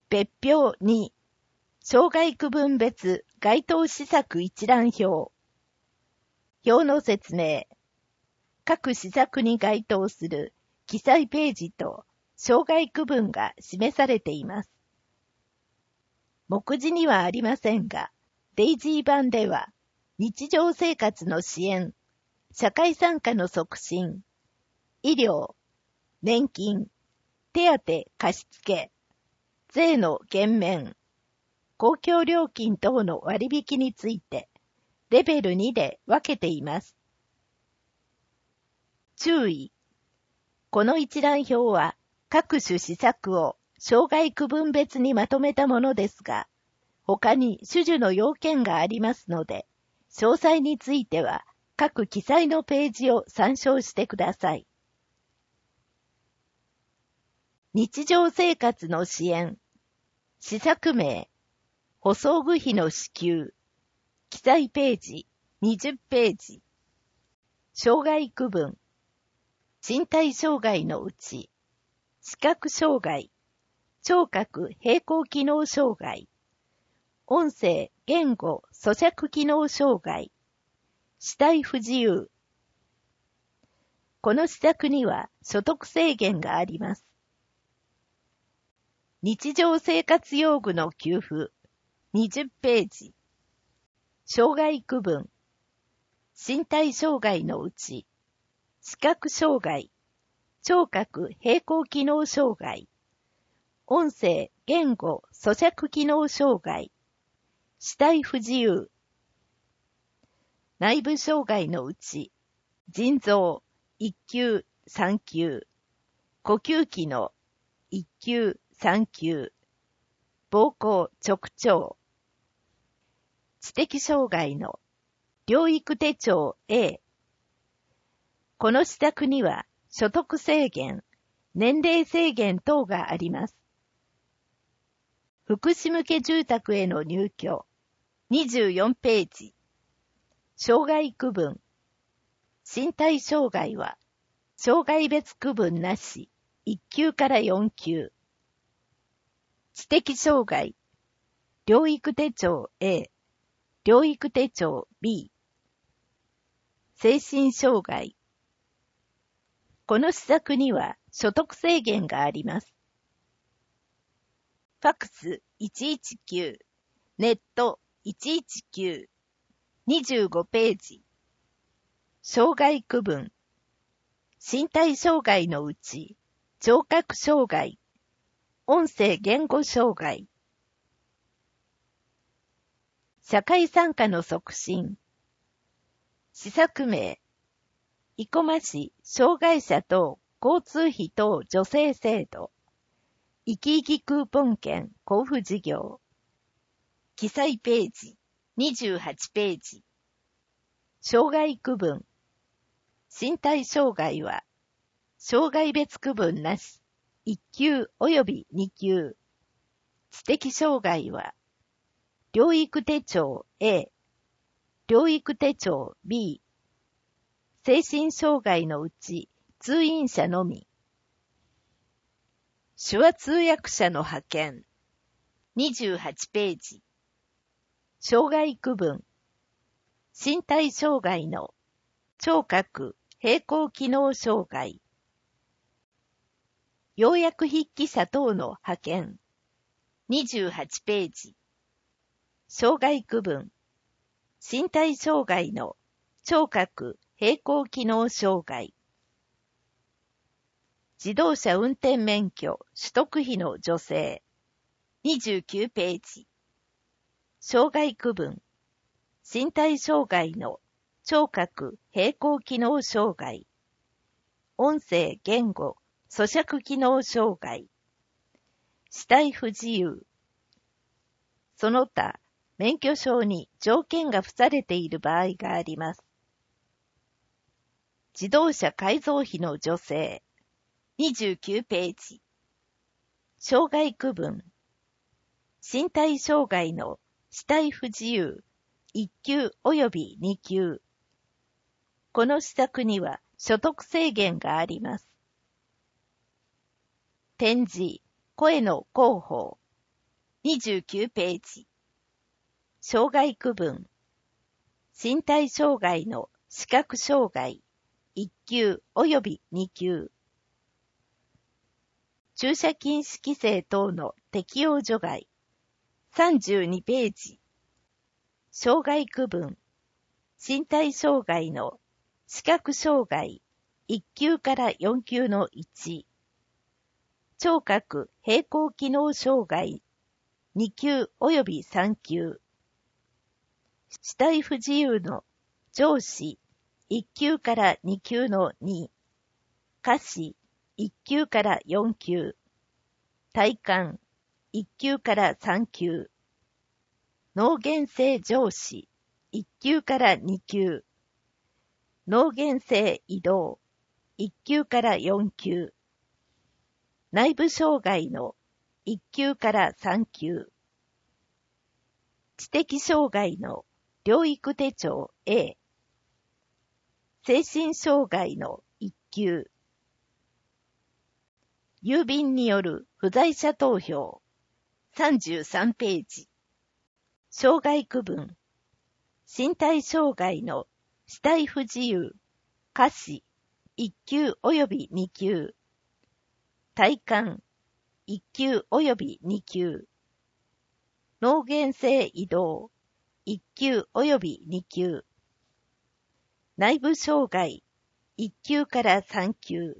別表2、障害区分別該当施策一覧表。表の説明。各施策に該当する記載ページと障害区分が示されています。目次にはありませんが、デイジー版では、日常生活の支援、社会参加の促進、医療、年金、手当貸付、税の減免、公共料金等の割引について、レベル2で分けています。注意。この一覧表は、各種施策を障害区分別にまとめたものですが、他に種々の要件がありますので、詳細については、各記載のページを参照してください。日常生活の支援。施策名。補装具費の支給。記載ページ、20ページ。障害区分。身体障害のうち、視覚障害、聴覚並行機能障害、音声言語咀嚼機能障害、視体不自由。この施策には所得制限があります。日常生活用具の給付、20ページ。障害区分。身体障害のうち、視覚障害、聴覚並行機能障害、音声言語咀嚼機能障害、視体不自由。内部障害のうち、腎臓、1級、3級、呼吸器の1級、3級、膀胱、直腸。知的障害の療育手帳 A。この施策には所得制限、年齢制限等があります。福祉向け住宅への入居、24ページ。障害区分。身体障害は、障害別区分なし、1級から4級。知的障害、療育手帳 A、療育手帳 B。精神障害。この施策には所得制限があります。ファクス119、ネット119、25ページ。障害区分。身体障害のうち、聴覚障害、音声言語障害。社会参加の促進。施策名。生駒市障害者等交通費等助成制度。生き生きクーポン券交付事業。記載ページ、28ページ。障害区分。身体障害は、障害別区分なし、1級及び2級。知的障害は、療育手帳 A、療育手帳 B。精神障害のうち、通院者のみ。手話通訳者の派遣。28ページ。障害区分。身体障害の聴覚並行機能障害。要約筆記者等の派遣。28ページ。障害区分。身体障害の聴覚並行機能障害。自動車運転免許取得費の助成。29ページ。障害区分。身体障害の聴覚並行機能障害。音声言語咀嚼機能障害。視体不自由。その他、免許証に条件が付されている場合があります。自動車改造費の助成。29ページ。障害区分。身体障害の視体不自由1級及び2級。この施策には所得制限があります。展示、声の広報。 29ページ。障害区分。身体障害の視覚障害、1級及び2級。駐車禁止規制等の適用除外。32ページ。障害区分。身体障害の視覚障害、1級から4級の1。聴覚平衡機能障害、2級及び3級。肢体不自由の上肢、1級から2級の2。下肢、1級から4級。体幹、1級から3級。脳原性上肢、1級から2級。脳原性移動、1級から4級。内部障害の1級から3級。知的障害の療育手帳 A。精神障害の1級。郵便による不在者投票。33ページ。障害区分。身体障害の肢体不自由、下肢、1級及び2級。体幹、1級及び2級。脳原性移動、1級及び2級。内部障害、1級から3級。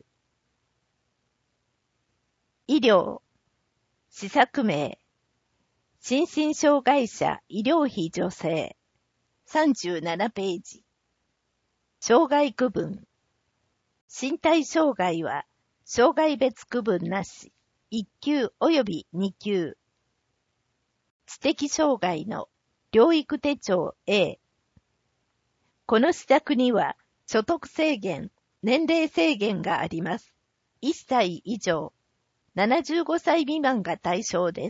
医療、施策名、心身障害者医療費助成。37ページ。障害区分。身体障害は、障害別区分なし、1級及び2級。知的障害の療育手帳 A。この施策には、所得制限、年齢制限があります。1歳以上、75歳未満が対象です。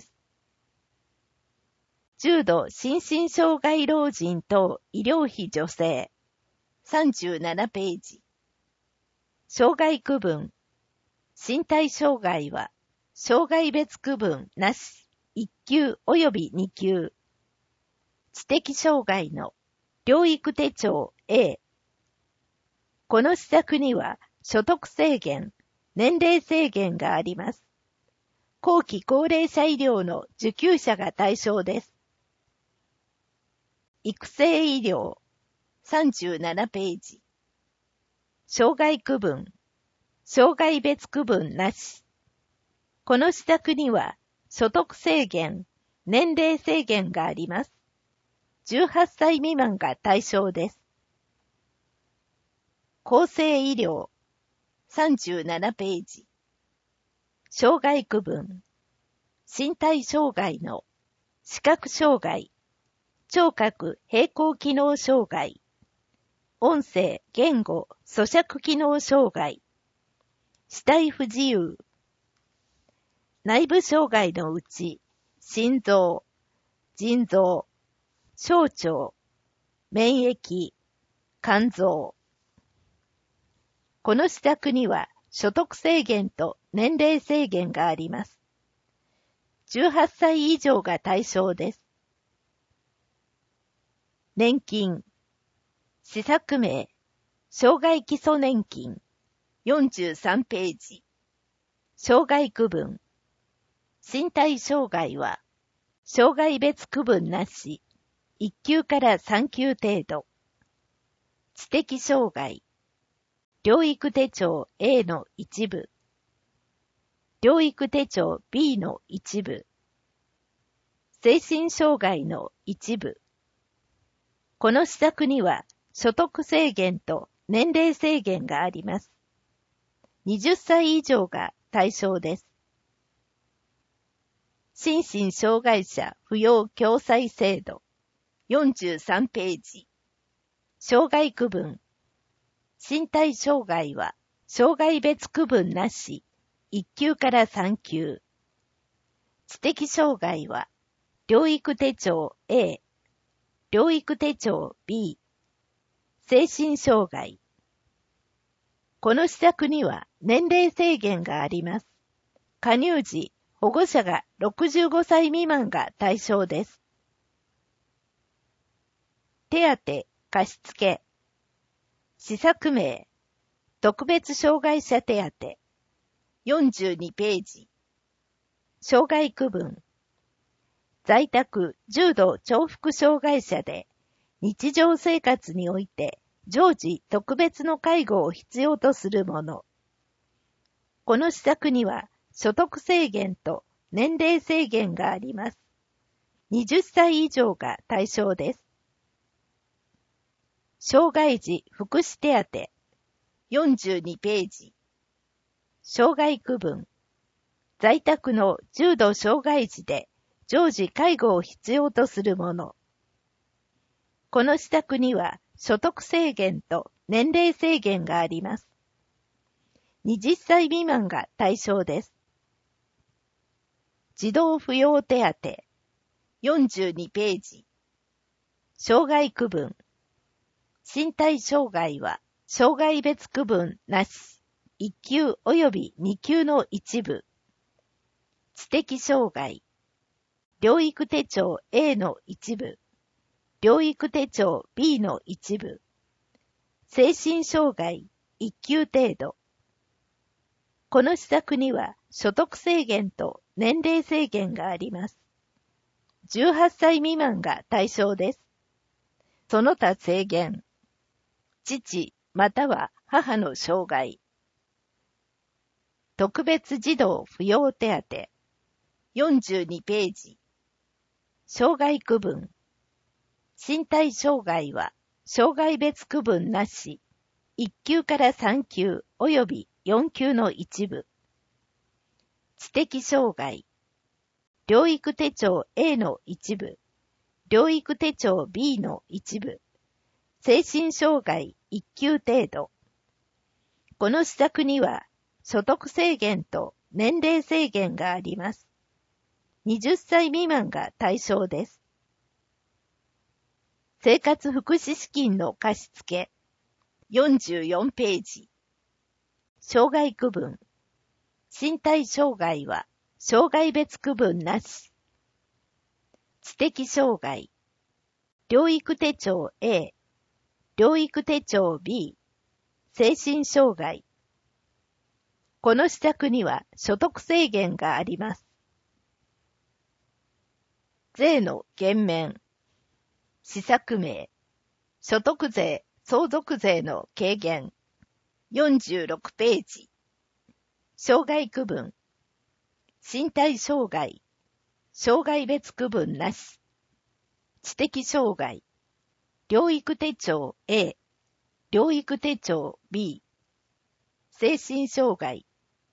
重度心身障害老人等医療費助成。37ページ。障害区分。身体障害は、障害別区分なし、1級及び2級。知的障害の療育手帳 A。この施策には、所得制限、年齢制限があります。後期高齢者医療の受給者が対象です。育成医療。37ページ。障害区分。障害別区分なし。この施策には、所得制限、年齢制限があります。18歳未満が対象です。厚生医療。37ページ。障害区分。身体障害の視覚障害、聴覚平衡機能障害、音声言語咀嚼機能障害、肢体不自由。内部障害のうち、心臓、腎臓、小腸、免疫、肝臓。この施策には所得制限と年齢制限があります。18歳以上が対象です。年金。施策名。障害基礎年金。43ページ。障害区分。身体障害は、障害別区分なし、1級から3級程度。知的障害。療育手帳 A の一部。療育手帳 B の一部。精神障害の一部。この施策には所得制限と年齢制限があります。20歳以上が対象です。心身障害者扶養共済制度。43ページ。障害区分。身体障害は、障害別区分なし、1級から3級。知的障害は、療育手帳 A、療育手帳 B、精神障害。この施策には年齢制限があります。加入時、 保護者が65歳未満が対象です。手当、貸付。施策名、特別障害者手当。42ページ。障害区分。在宅、重度重複障害者で、日常生活において、常時特別の介護を必要とするもの。この施策には、所得制限と年齢制限があります。20歳以上が対象です。障害児福祉手当。42ページ。障害区分。在宅の重度障害児で常時介護を必要とするもの。この施策には所得制限と年齢制限があります。20歳未満が対象です。児童扶養手当。42ページ。障害区分。身体障害は障害別区分なし。1級及び2級の一部。知的障害。療育手帳 A の一部。療育手帳 B の一部。精神障害1級程度。この施策には所得制限と年齢制限があります。18歳未満が対象です。その他制限。父または母の障害。特別児童扶養手当。42ページ。障害区分。身体障害は障害別区分なし。1級から3級及び4級の一部。知的障害。療育手帳 A の一部。療育手帳 B の一部。精神障害1級程度。この施策には所得制限と年齢制限があります。20歳未満が対象です。生活福祉資金の貸付。44ページ。障害区分。身体障害は障害別区分なし。知的障害。療育手帳 A。療育手帳 B。精神障害。この施策には所得制限があります。税の減免。施策名。所得税、相続税の軽減。46ページ。障害区分。身体障害。障害別区分なし。知的障害。療育手帳 A。療育手帳 B。精神障害。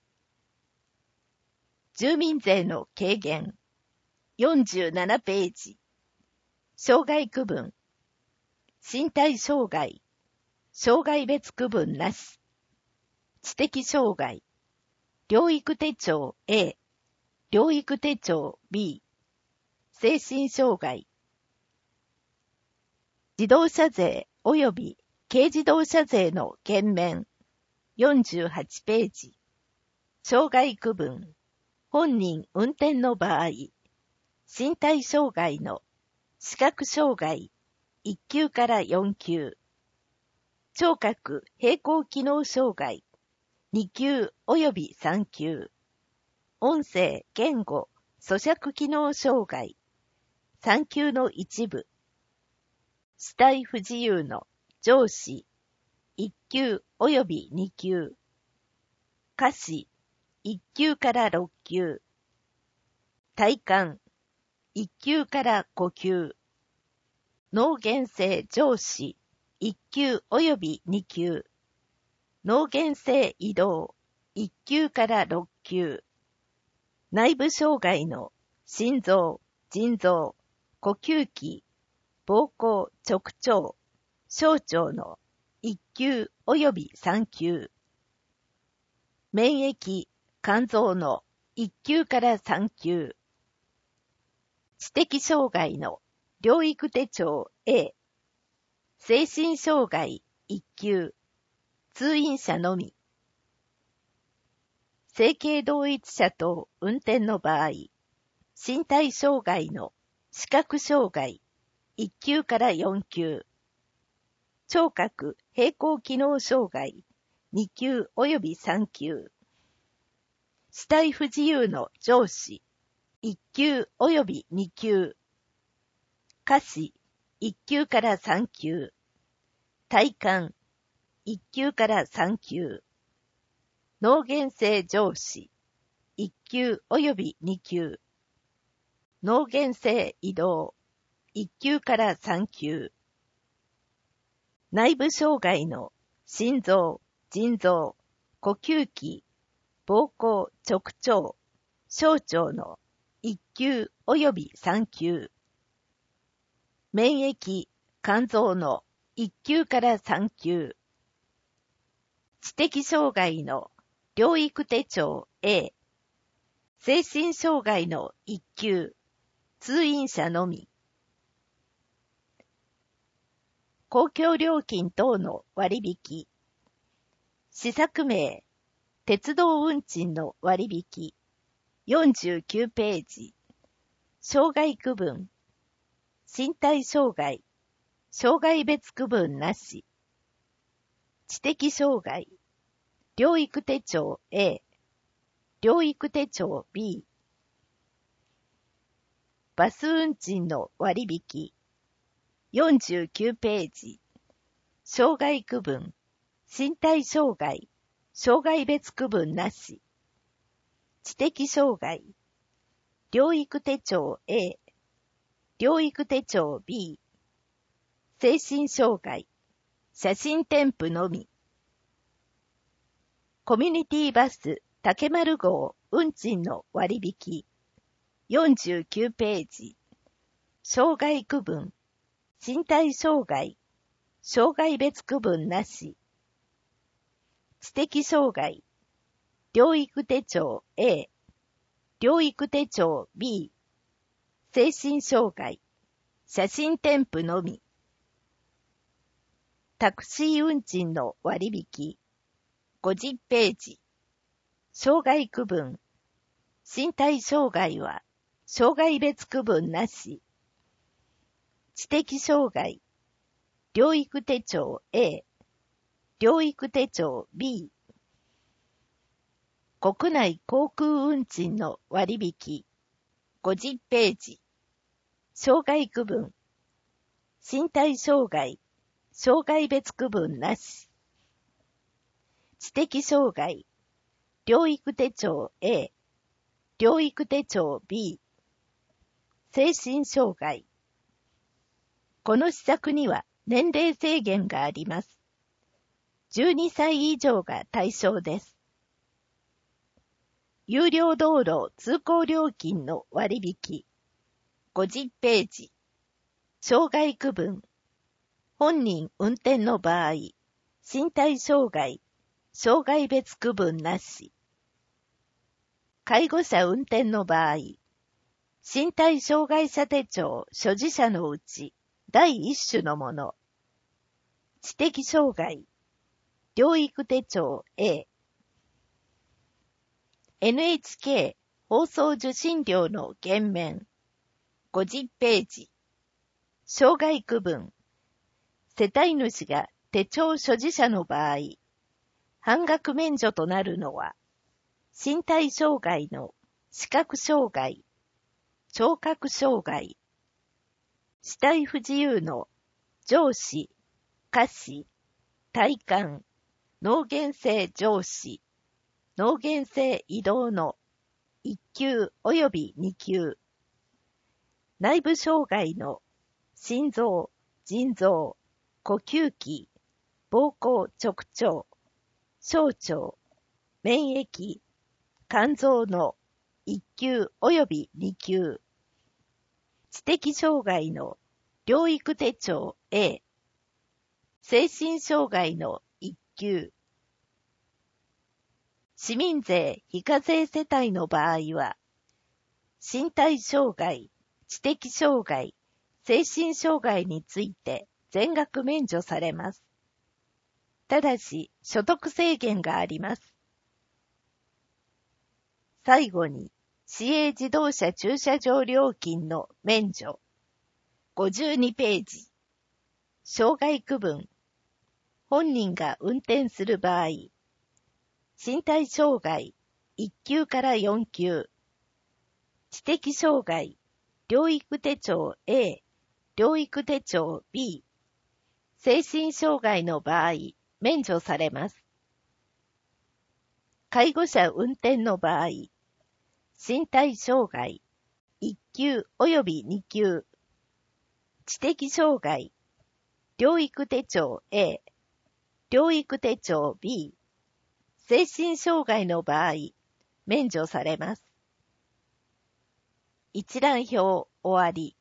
住民税の軽減。47ページ。障害区分。身体障害。障害別区分なし。知的障害。療育手帳 A。療育手帳 B。精神障害。自動車税及び軽自動車税の減免。48ページ。障害区分。本人運転の場合。身体障害の視覚障害1級から4級。聴覚並行機能障害2級及び3級。音声言語咀嚼機能障害3級の一部。肢体不自由の上肢1級及び2級。下肢1級から6級。体幹1級から5級。脳原性上肢1級及び2級。脳原性移動1級から6級。内部障害の心臓、腎臓、呼吸器、膀胱、直腸、小腸の1級及び3級。免疫、肝臓の1級から3級。知的障害の療育手帳 A。精神障害1級。通院者のみ。 性形同一者等運転の場合、身体障害の視覚障害1級から4級、聴覚並行機能障害2級及び3級、視体不自由の上司1級及び2級、下肢1級から3級、体幹1級から3級、脳原性上司1級及び2級、脳原性移動1級から3級、内部障害の心臓、腎臓、呼吸器、膀胱、直腸、小腸の1級及び3級、免疫、肝臓の1級から3級、知的障害の療育手帳 A、精神障害の1級、通院者のみ、公共料金等の割引、施策名、鉄道運賃の割引、49ページ、障害区分、身体障害、障害別区分なし、知的障害、療育手帳 A、療育手帳 B、バス運賃の割引、49ページ、障害区分、身体障害、障害別区分なし、知的障害、療育手帳 A、療育手帳 B、精神障害、写真添付のみ、コミュニティバス竹丸号運賃の割引、49ページ、障害区分、身体障害、障害別区分なし、知的障害、療育手帳 A、療育手帳 B、精神障害、写真添付のみ、タクシー運賃の割引、50ページ、障害区分、身体障害は障害別区分なし、知的障害、療育手帳 A、療育手帳 B、国内航空運賃の割引、50ページ、障害区分、身体障害、障害別区分なし、知的障害、療育手帳 A、療育手帳 B、精神障害。この施策には年齢制限があります。12歳以上が対象です。有料道路通行料金の割引。50ページ。障害区分。本人運転の場合、身体障害、障害別区分なし。介護者運転の場合、身体障害者手帳所持者のうち第一種のもの。知的障害、療育手帳 A。NHK 放送受信料の減免。50ページ。障害区分。世帯主が手帳所持者の場合、半額免除となるのは、身体障害の視覚障害、聴覚障害、視体不自由の上肢、下肢、体幹、脳原性上肢、脳原性移動の1級及び2級、内部障害の心臓、腎臓、呼吸器、膀胱直腸、小腸、免疫、肝臓の1級及び2級、知的障害の療育手帳 A、精神障害の1級、市民税非課税世帯の場合は、身体障害、知的障害、精神障害について全額免除されます。ただし、所得制限があります。 最後に、市営自動車駐車場料金の免除。52ページ。障害区分。本人が運転する場合。身体障害、1級から4級。知的障害、療育手帳 A、療育手帳 B。精神障害の場合、免除されます。介護者運転の場合、身体障害、1級及び2級。知的障害、療育手帳 A、療育手帳 B。精神障害の場合、免除されます。一覧表終わり。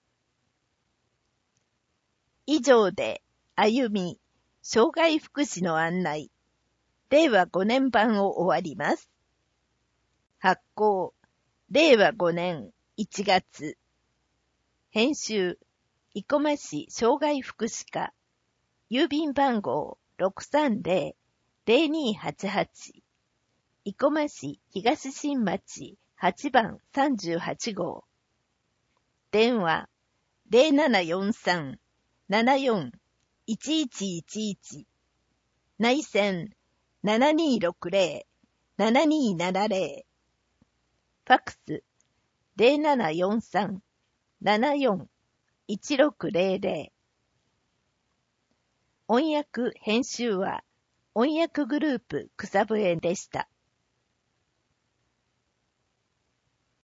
以上で、歩み、障害福祉の案内、令和5年版を終わります。発行、令和5年1月。編集、生駒市障害福祉課。郵便番号 630-0288。生駒市東新町8番38号。電話、0743-74-1111。内線、7260-7270。ファックス、0743-74-1600。音訳編集は、音訳グループ草笛でした。